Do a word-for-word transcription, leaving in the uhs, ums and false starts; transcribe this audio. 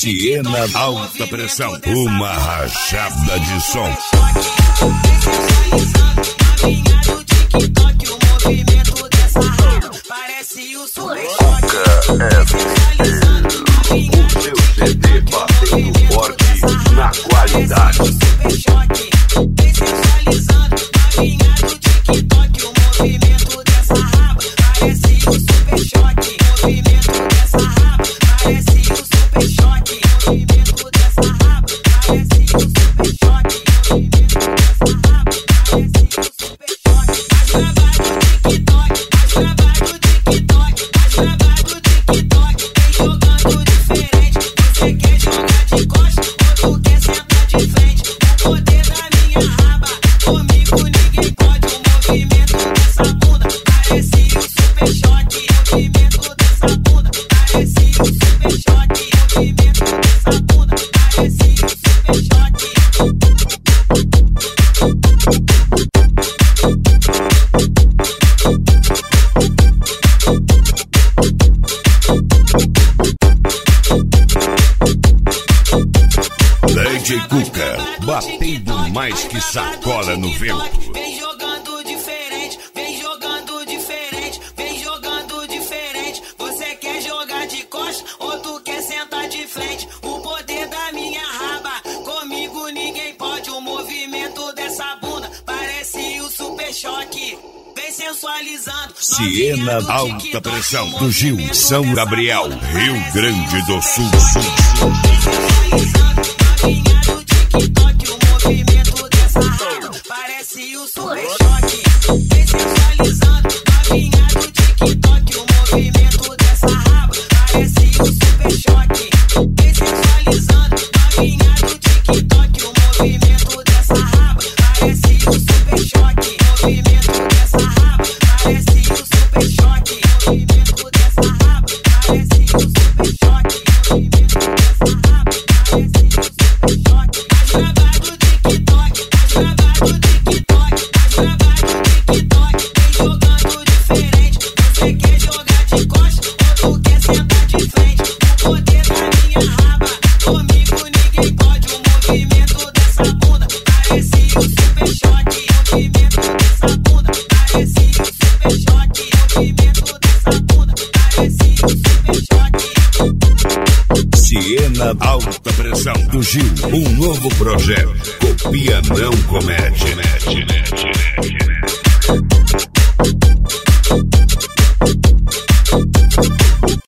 Siena alta pressão, uma rachada de som. Parece o Super Choque. O seu C D batendo forte na qualidade. Super Choque, vem sensualizando, novinha do TikTok. O movimento dessa raba parece o Super Choque. O movimento dessa raba parece o Super Choque. O movimento dessa raba parece o Super Choque. O movimento dessa raba parece o Super Choque. As travas do TikTok, as travas do TikTok, as travas do TikTok. Vem jogando diferente. Você quer jogar de costas ou tu quer sentar de frente? O poder da minha raba, comigo ninguém pode. O movimento dessa bunda parece o Super Choque. O movimento dessa bunda parece o Super Choque. O movimento dessa bunda parece o Super Choque. D J Cuca, batendo mais que sacola no vento. Vem jogando diferente, vem jogando diferente, vem jogando diferente. Você quer jogar de costas ou tu quer sentar de frente? O poder da minha raba, comigo ninguém pode. O movimento dessa bunda parece o Super Choque. Vem sensualizando. Siena alta pressão do Gil, São Gabriel, Rio Grande do Sul. Novinha do TikTok, o movimento dessa raba parece o Super Choque. Vem sensualizando, novinha do TikTok, o movimento dessa raba parece o Super Choque. Vem sensualizando, novinha do TikTok, o movimento dessa raba parece o Super Choque. O movimento dessa raba parece o Super Choque. O movimento dessa raba parece o Super Choque. O movimento dessa raba parece o Super Choque. As travas do TikTok, as travas do TikTok, as travas do TikTok. Vem jogando diferente. Você quer jogar de costas ou tu quer sentar de frente? O poder da minha raba, comigo ninguém pode. O movimento dessa bunda parece o Super Choque. O movimento dessa bunda parece o Super Choque. O movimento dessa bunda parece o Super Choque. Siena alta pressão do Gil, um novo projeto. Copia não comete.